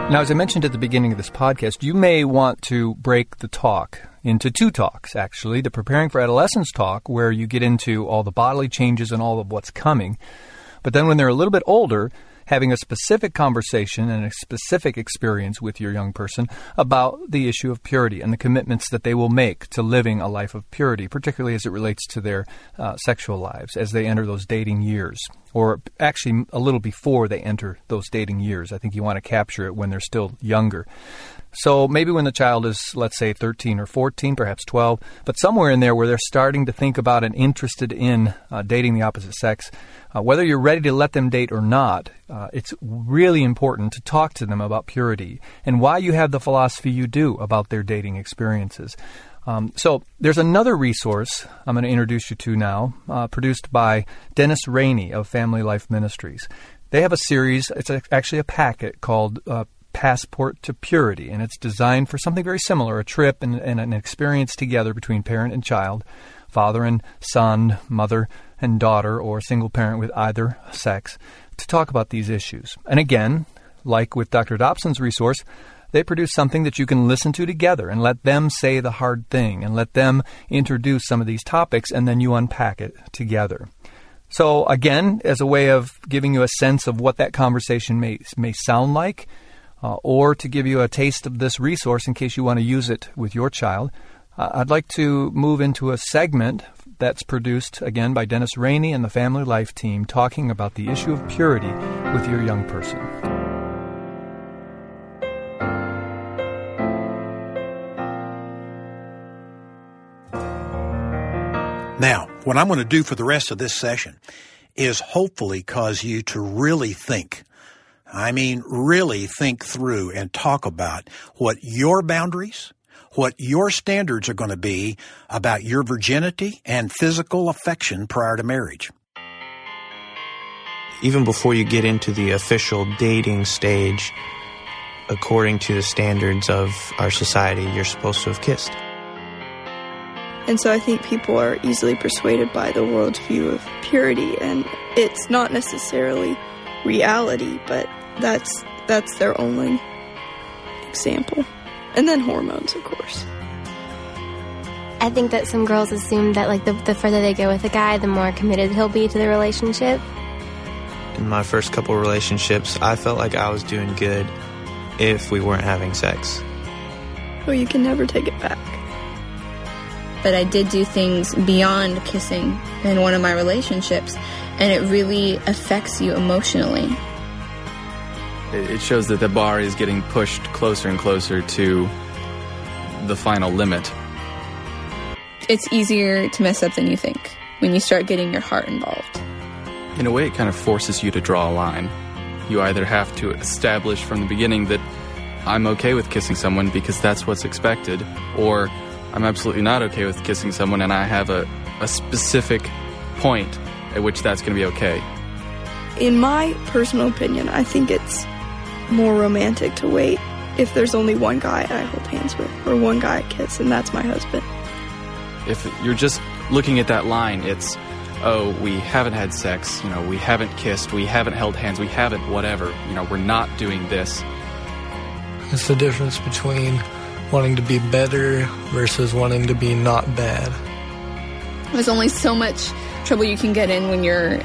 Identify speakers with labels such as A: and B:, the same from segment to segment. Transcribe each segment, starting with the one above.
A: Now, as I mentioned at the beginning of this podcast, you may want to break the talk into two talks, actually. The Preparing for Adolescence talk, where you get into all the bodily changes and all of what's coming. But then when they're a little bit older, having a specific conversation and a specific experience with your young person about the issue of purity and the commitments that they will make to living a life of purity, particularly as it relates to their sexual lives as they enter those dating years, or actually a little before they enter those dating years. I think you want to capture it when they're still younger. So maybe when the child is, let's say, 13 or 14, perhaps 12, but somewhere in there where they're starting to think about and interested in dating the opposite sex, whether you're ready to let them date or not, it's really important to talk to them about purity and why you have the philosophy you do about their dating experiences. So there's another resource I'm going to introduce you to now, produced by Dennis Rainey of Family Life Ministries. They have a series, it's actually a packet called Passport to Purity, and it's designed for something very similar, a trip and an experience together between parent and child, father and son, mother and daughter, or single parent with either sex, to talk about these issues. And again, like with Dr. Dobson's resource, they produce something that you can listen to together and let them say the hard thing and let them introduce some of these topics, and then you unpack it together. So again, as a way of giving you a sense of what that conversation may sound like, or to give you a taste of this resource in case you want to use it with your child, I'd like to move into a segment that's produced, again, by Dennis Rainey and the Family Life team, talking about the issue of purity with your young person.
B: Now, what I'm going to do for the rest of this session is hopefully cause you to really think. I mean, really think through and talk about what your boundaries, what your standards are going to be about your virginity and physical affection prior to marriage.
C: Even before you get into the official dating stage, according to the standards of our society, you're supposed to have kissed.
D: And so I think people are easily persuaded by the world's view of purity, and it's not necessarily reality, but that's their only example. And then hormones, of course.
E: I think that some girls assume that like the further they go with a guy, the more committed he'll be to the relationship.
C: In my first couple of relationships, I felt like I was doing good if we weren't having sex.
D: Well, you can never take it back.
F: But I did do things beyond kissing in one of my relationships, and it really affects you emotionally.
G: It shows that the bar is getting pushed closer and closer to the final limit.
F: It's easier to mess up than you think when you start getting your heart involved.
G: In a way, it kind of forces you to draw a line. You either have to establish from the beginning that I'm okay with kissing someone because that's what's expected, or I'm absolutely not okay with kissing someone and I have a specific point at which that's going to be okay.
D: In my personal opinion, I think it's more romantic to wait if there's only one guy I hold hands with or one guy I kiss, and that's my husband.
G: If you're just looking at that line, it's, oh, we haven't had sex, we haven't kissed, we haven't held hands, we haven't whatever, we're not doing this.
H: It's the difference between wanting to be better versus wanting to be not bad.
F: There's only so much trouble you can get in when you're,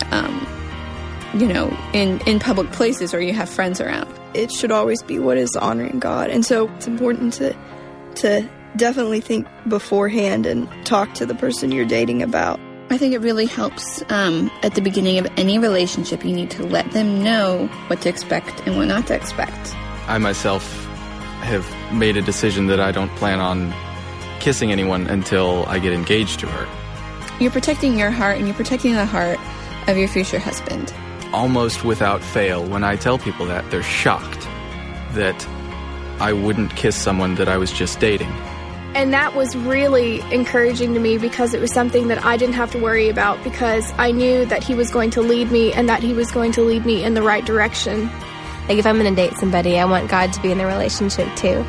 F: in public places or you have friends around.
D: It should always be what is honoring God. And so it's important to definitely think beforehand and talk to the person you're dating about.
F: I think it really helps at the beginning of any relationship. You need to let them know what to expect and what not to expect.
G: I myself have made a decision that I don't plan on kissing anyone until I get engaged to her.
F: You're protecting your heart and you're protecting the heart of your future husband.
G: Almost without fail, when I tell people that, they're shocked that I wouldn't kiss someone that I was just dating.
I: And that was really encouraging to me because it was something that I didn't have to worry about because I knew that he was going to lead me and that he was going to lead me in the right direction.
E: Like if I'm going to date somebody, I want God to be in the relationship too.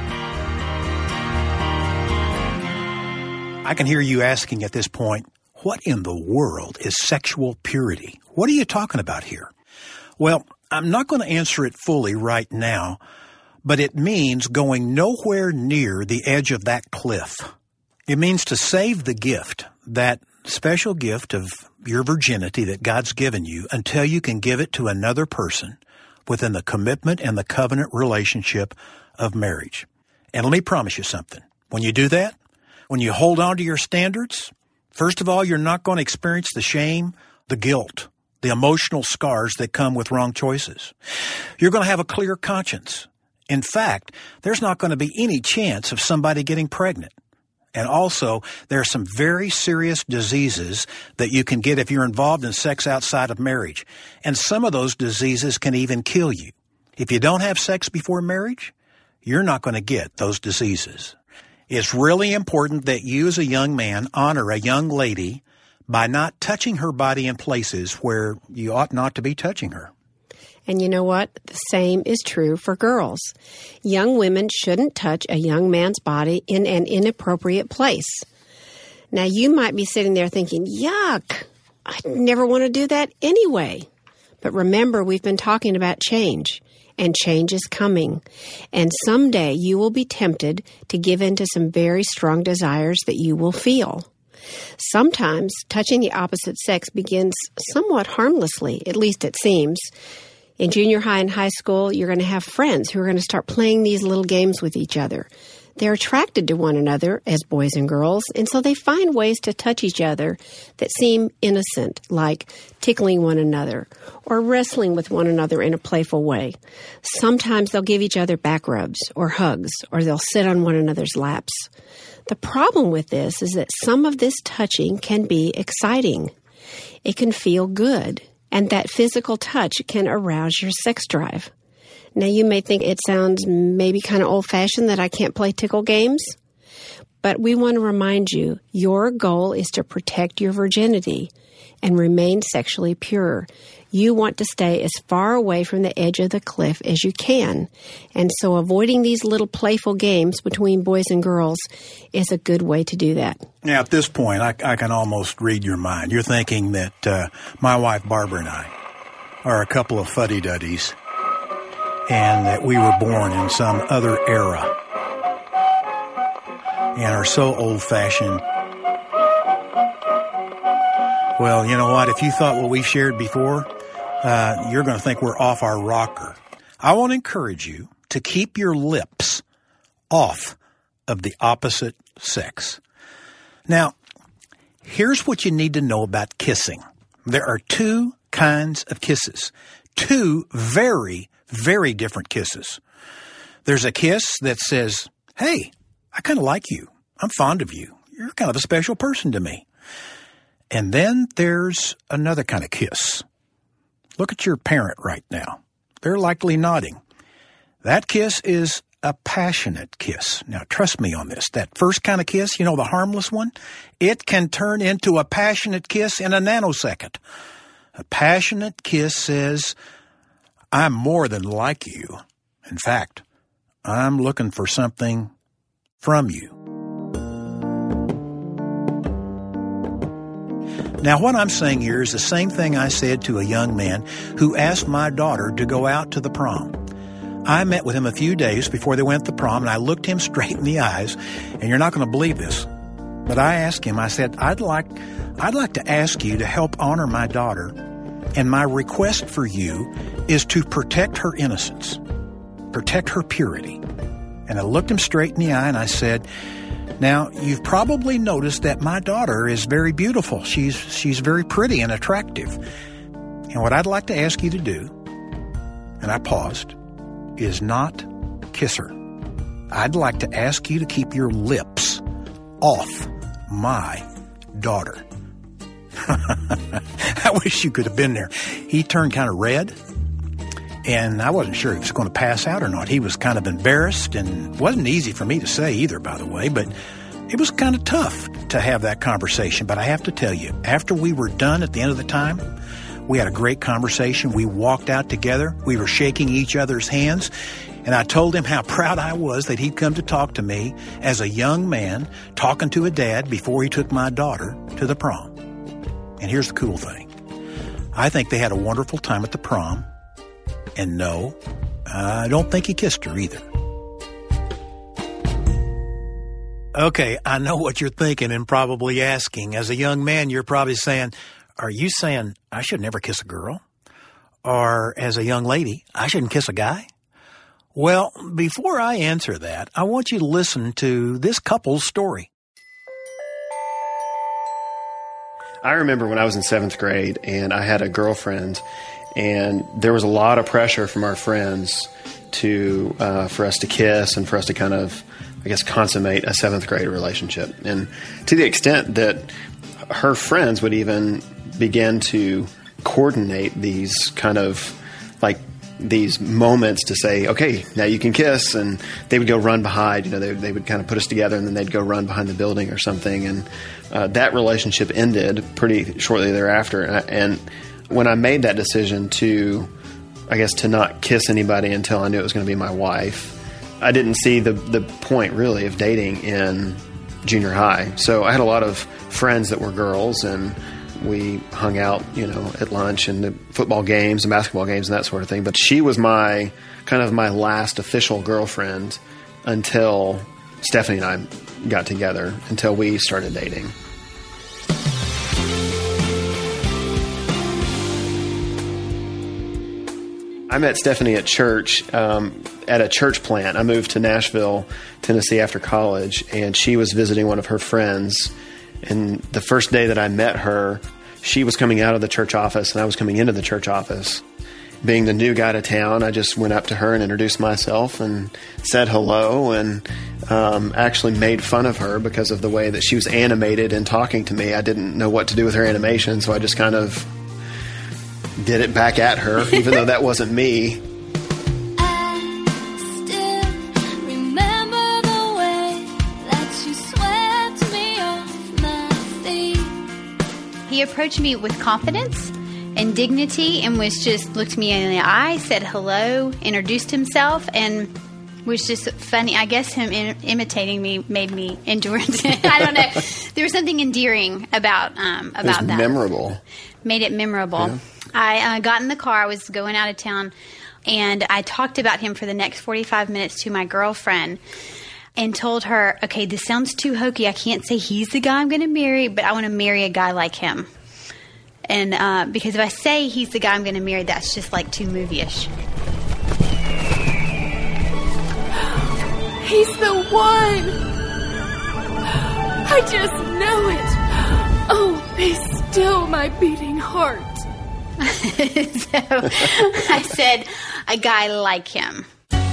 B: I can hear you asking at this point, what in the world is sexual purity? What are you talking about here? Well, I'm not going to answer it fully right now, but it means going nowhere near the edge of that cliff. It means to save the gift, that special gift of your virginity that God's given you, until you can give it to another person within the commitment and the covenant relationship of marriage. And let me promise you something. When you do that, when you hold on to your standards, first of all, you're not going to experience the shame, the guilt, the emotional scars that come with wrong choices. You're going to have a clear conscience. In fact, there's not going to be any chance of somebody getting pregnant. And also, there are some very serious diseases that you can get if you're involved in sex outside of marriage. And some of those diseases can even kill you. If you don't have sex before marriage, you're not going to get those diseases. It's really important that you as a young man honor a young lady by not touching her body in places where you ought not to be touching her.
J: And you know what? The same is true for girls. Young women shouldn't touch a young man's body in an inappropriate place. Now, you might be sitting there thinking, yuck, I'd never want to do that anyway. But remember, we've been talking about change, and change is coming. And someday you will be tempted to give in to some very strong desires that you will feel. Sometimes touching the opposite sex begins somewhat harmlessly, at least it seems. In junior high and high school, you're going to have friends who are going to start playing these little games with each other. They're attracted to one another as boys and girls, and so they find ways to touch each other that seem innocent, like tickling one another or wrestling with one another in a playful way. Sometimes they'll give each other back rubs or hugs, or they'll sit on one another's laps. The problem with this is that some of this touching can be exciting. It can feel good. And that physical touch can arouse your sex drive. Now, you may think it sounds maybe kind of old-fashioned that I can't play tickle games, but we want to remind you, your goal is to protect your virginity and remain sexually pure. You want to stay as far away from the edge of the cliff as you can. And so avoiding these little playful games between boys and girls is a good way to do that.
B: Now, at this point, I can almost read your mind. You're thinking that my wife Barbara and I are a couple of fuddy-duddies and that we were born in some other era and are so old-fashioned. Well, you know what? If you thought what we've shared before, you're going to think we're off our rocker. I want to encourage you to keep your lips off of the opposite sex. Now, here's what you need to know about kissing. There are two kinds of kisses. Two very, very different kisses. There's a kiss that says, hey, I kind of like you. I'm fond of you. You're kind of a special person to me. And then there's another kind of kiss. Look at your parent right now. They're likely nodding. That kiss is a passionate kiss. Now, trust me on this. That first kind of kiss, you know, the harmless one, it can turn into a passionate kiss in a nanosecond. A passionate kiss says, I'm more than like you. In fact, I'm looking for something from you. Now, what I'm saying here is the same thing I said to a young man who asked my daughter to go out to the prom. I met with him a few days before they went to the prom, and I looked him straight in the eyes, and you're not going to believe this, but I asked him, I said, I'd like to ask you to help honor my daughter, and my request for you is to protect her innocence, protect her purity. And I looked him straight in the eye, and I said, now, you've probably noticed that my daughter is very beautiful. She's very pretty and attractive. And what I'd like to ask you to do, and I paused, is not kiss her. I'd like to ask you to keep your lips off my daughter. I wish you could have been there. He turned kind of red, and I wasn't sure if he was going to pass out or not. He was kind of embarrassed, and it wasn't easy for me to say either, by the way, but it was kind of tough to have that conversation. But I have to tell you, after we were done at the end of the time, we had a great conversation. We walked out together. We were shaking each other's hands, and I told him how proud I was that he'd come to talk to me as a young man talking to a dad before he took my daughter to the prom. And here's the cool thing. I think they had a wonderful time at the prom. And no, I don't think he kissed her either. Okay, I know what you're thinking and probably asking. As a young man, you're probably saying, are you saying I should never kiss a girl? Or as a young lady, I shouldn't kiss a guy? Well, before I answer that, I want you to listen to this couple's story.
K: I remember when I was in 7th grade and I had a girlfriend, and there was a lot of pressure from our friends for us to kiss and for us to kind of, I guess, consummate a 7th grade relationship. And to the extent that her friends would even begin to coordinate these kind of like these moments to say, okay, now you can kiss, and they would go run behind, they would kind of put us together and then they'd go run behind the building or something. And that relationship ended pretty shortly thereafter. And when I made that decision to not kiss anybody until I knew it was going to be my wife, I didn't see the point really of dating in junior high. So I had a lot of friends that were girls, and we hung out, at lunch and the football games and basketball games and that sort of thing. But she was my last official girlfriend until Stephanie and I got together, until we started dating. I met Stephanie at church, at a church plant. I moved to Nashville, Tennessee after college, and she was visiting one of her friends. And the first day that I met her, she was coming out of the church office and I was coming into the church office. Being the new guy to town, I just went up to her and introduced myself and said hello, and actually made fun of her because of the way that she was animated and talking to me. I didn't know what to do with her animation, so I just kind of did it back at her, even though that wasn't me.
L: He approached me with confidence and dignity and looked me in the eye, said hello, introduced himself, and was just funny. I guess him imitating me made me endure it. I don't know. There was something endearing about that.
K: Memorable.
L: Made it memorable. Yeah. I got in the car. I was going out of town, and I talked about him for the next 45 minutes to my girlfriend and told her, okay, this sounds too hokey. I can't say he's the guy I'm going to marry, but I want to marry a guy like him. And because if I say he's the guy I'm going to marry, that's just like too movie-ish.
I: He's the one! I just know it! Oh, be still my beating heart.
L: So I said, a guy like him.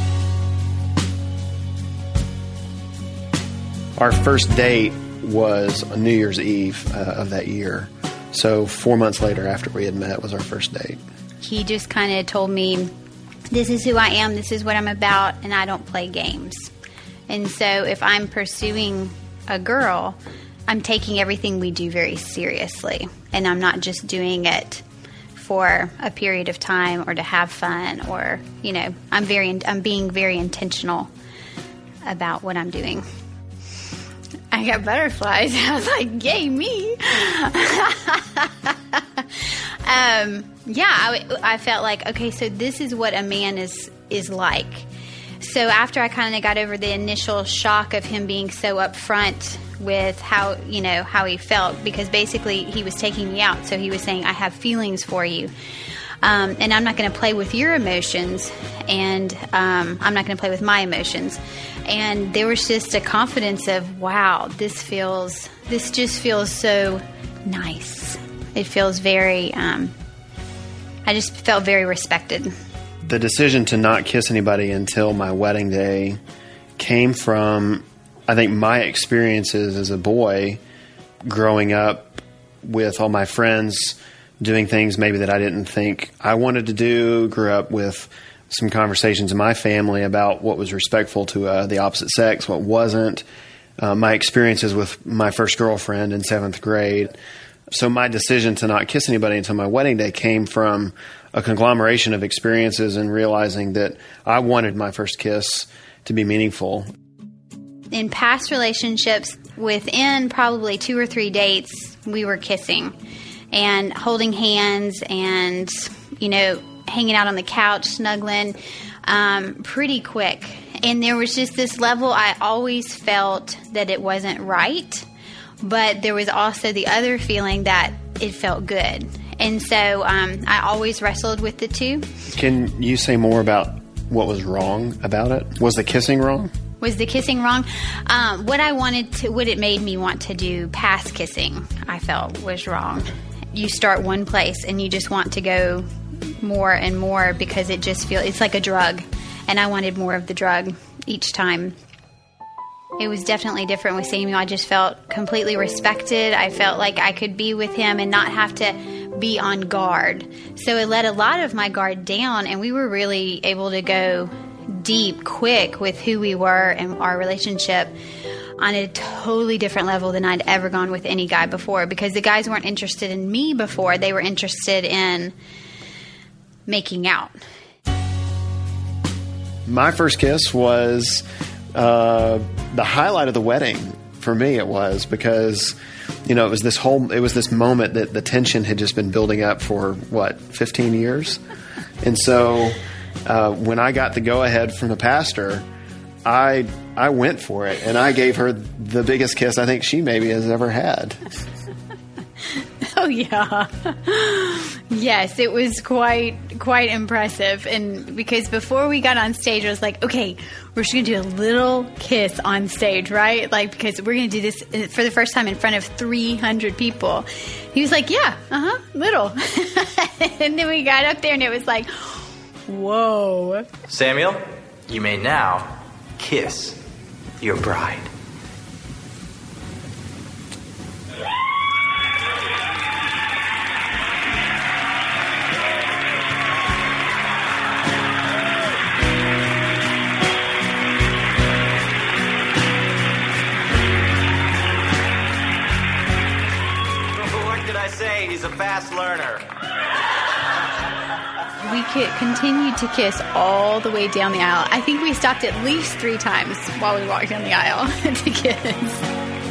K: Our first date was on New Year's Eve of that year. So 4 months later after we had met was our first date.
L: He just kind of told me, this is who I am, this is what I'm about, and I don't play games. And so if I'm pursuing a girl, I'm taking everything we do very seriously. And I'm not just doing it for a period of time or to have fun, or, I'm being very intentional about what I'm doing. I got butterflies. I was like, yay, me. I felt like, okay, so this is what a man is like. So after I kind of got over the initial shock of him being so upfront with how he felt, because basically he was taking me out. So he was saying, I have feelings for you. And I'm not going to play with your emotions, and I'm not going to play with my emotions. And there was just a confidence of, wow, this just feels so nice. It feels very, I just felt very respected.
K: The decision to not kiss anybody until my wedding day came from, I think, my experiences as a boy growing up with all my friends doing things maybe that I didn't think I wanted to do. Grew up with some conversations in my family about what was respectful to the opposite sex, what wasn't. My experiences with my first girlfriend in 7th grade. So my decision to not kiss anybody until my wedding day came from a conglomeration of experiences and realizing that I wanted my first kiss to be meaningful.
L: In past relationships, within probably 2 or 3 dates, we were kissing and holding hands and, hanging out on the couch, snuggling, pretty quick. And there was just this level I always felt that it wasn't right, but there was also the other feeling that it felt good. And so I always wrestled with the two.
K: Can you say more about what was wrong about it? Was the kissing wrong?
L: Was the kissing wrong? What it made me want to do past kissing, I felt was wrong. You start one place and you just want to go more and more because it's like a drug. And I wanted more of the drug each time. It was definitely different with Samuel. I just felt completely respected. I felt like I could be with him and not have to be on guard. So it let a lot of my guard down, and we were really able to go deep, quick with who we were and our relationship on a totally different level than I'd ever gone with any guy before, because the guys weren't interested in me before. They were interested in making out.
K: My first kiss was the highlight of the wedding for me. It was because, it was this moment that the tension had just been building up for 15 years. And so when I got the go ahead from the pastor, I went for it, and I gave her the biggest kiss I think she maybe has ever had.
L: Oh, yeah. Yes, it was quite impressive. And because before we got on stage, I was like, okay, we're just going to do a little kiss on stage, right? Because we're going to do this for the first time in front of 300 people. He was like, yeah, little. And then we got up there and it was like, whoa.
M: Samuel, you may now kiss your bride. He's a fast learner.
L: We continued to kiss all the way down the aisle. I think we stopped at least 3 times while we walked down the aisle to kiss.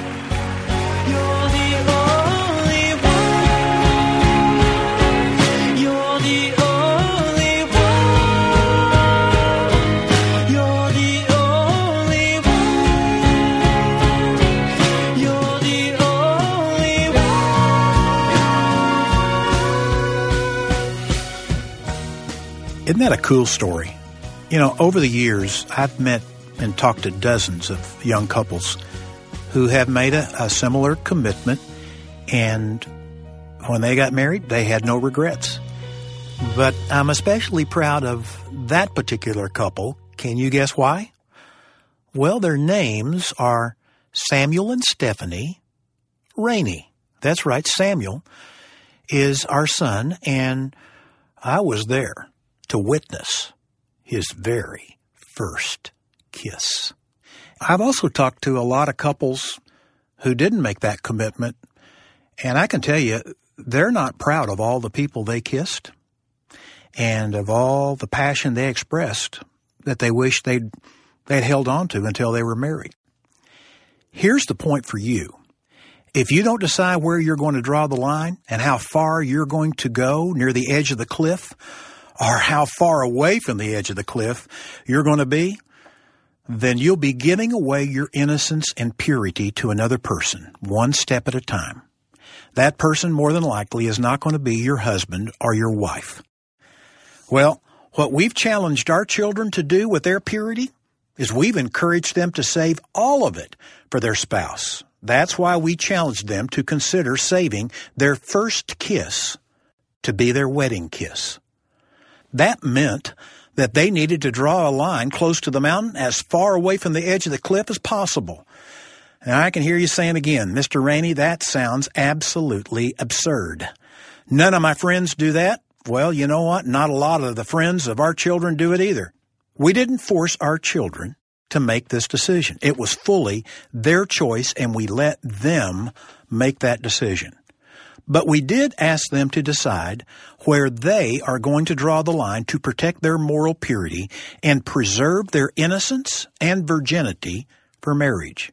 B: Isn't that a cool story? Over the years, I've met and talked to dozens of young couples who have made a similar commitment, and when they got married, they had no regrets. But I'm especially proud of that particular couple. Can you guess why? Well, their names are Samuel and Stephanie Rainey. That's right, Samuel is our son, and I was there to witness his very first kiss. I've also talked to a lot of couples who didn't make that commitment, and I can tell you, they're not proud of all the people they kissed and of all the passion they expressed that they wish they'd held on to until they were married. Here's the point for you. If you don't decide where you're going to draw the line and how far you're going to go near the edge of the cliff, or how far away from the edge of the cliff you're going to be, then you'll be giving away your innocence and purity to another person, one step at a time. That person, more than likely, is not going to be your husband or your wife. Well, what we've challenged our children to do with their purity is we've encouraged them to save all of it for their spouse. That's why we challenged them to consider saving their first kiss to be their wedding kiss. That meant that they needed to draw a line close to the mountain as far away from the edge of the cliff as possible. And I can hear you saying again, Mr. Rainey, that sounds absolutely absurd. None of my friends do that. Well, you know what? Not a lot of the friends of our children do it either. We didn't force our children to make this decision. It was fully their choice, and we let them make that decision. But we did ask them to decide where they are going to draw the line to protect their moral purity and preserve their innocence and virginity for marriage.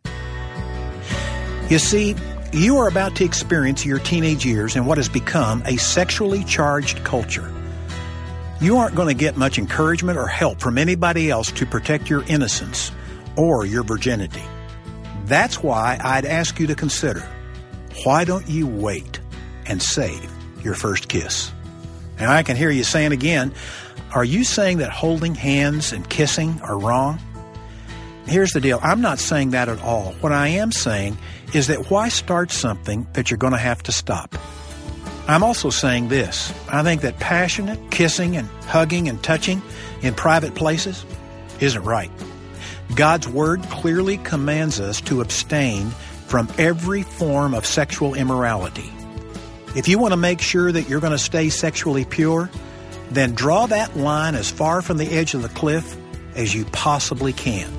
B: You see, you are about to experience your teenage years in what has become a sexually charged culture. you aren't going to get much encouragement or help from anybody else to protect your innocence or your virginity. That's why I'd ask you to consider, why don't you wait and save your first kiss? Now, I can hear you saying again, are you saying that holding hands and kissing are wrong? Here's the deal. I'm not saying that at all. What I am saying is that why start something that you're going to have to stop? I'm also saying this. I think that passionate kissing and hugging and touching in private places isn't right. God's Word clearly commands us to abstain from every form of sexual immorality. If you want to make sure that you're going to stay sexually pure, then draw that line as far from the edge of the cliff as you possibly can.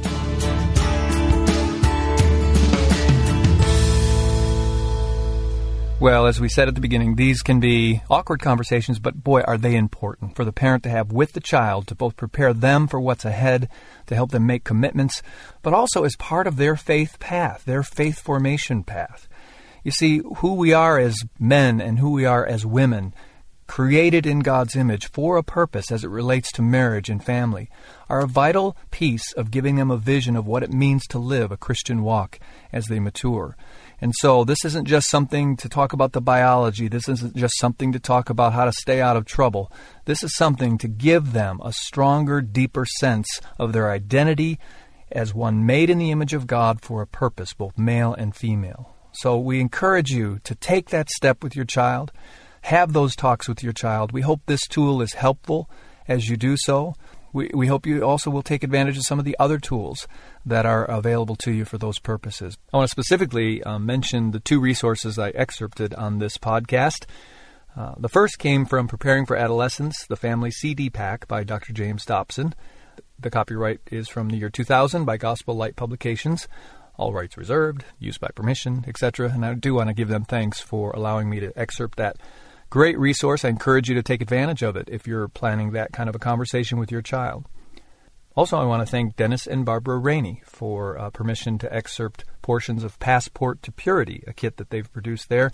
A: Well, as we said at the beginning, these can be awkward conversations, but boy, are they important for the parent to have with the child to both prepare them for what's ahead, to help them make commitments, but also as part of their faith path, their faith formation path. You see, who we are as men and who we are as women, created in God's image for a purpose as it relates to marriage and family, are a vital piece of giving them a vision of what it means to live a Christian walk as they mature. And so this isn't just something to talk about the biology. This isn't just something to talk about how to stay out of trouble. This is something to give them a stronger, deeper sense of their identity as one made in the image of God for a purpose, both male and female. So we encourage you to take that step with your child. Have those talks with your child. We hope this tool is helpful as you do so. We hope you also will take advantage of some of the other tools that are available to you for those purposes. I want to specifically mention the two resources I excerpted on this podcast. The first came from Preparing for Adolescence, the Family CD Pack by Dr. James Dobson. The copyright is from the year 2000 by Gospel Light Publications. All rights reserved, used by permission, etc. And I do want to give them thanks for allowing me to excerpt that great resource. I encourage you to take advantage of it if you're planning that kind of a conversation with your child. Also, I want to thank Dennis and Barbara Rainey for permission to excerpt portions of Passport to Purity, a kit that they've produced there.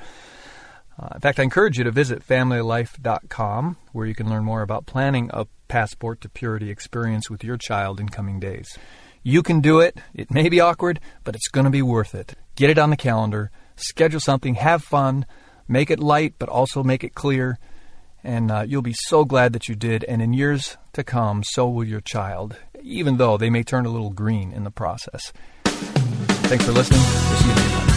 A: In fact, I encourage you to visit familylife.com, where you can learn more about planning a Passport to Purity experience with your child in coming days. You can do it. It may be awkward, but it's going to be worth it. Get it on the calendar. Schedule something. Have fun. Make it light, but also make it clear. And you'll be so glad that you did. And in years to come, so will your child, even though they may turn a little green in the process. Thanks for listening. We'll see you next time.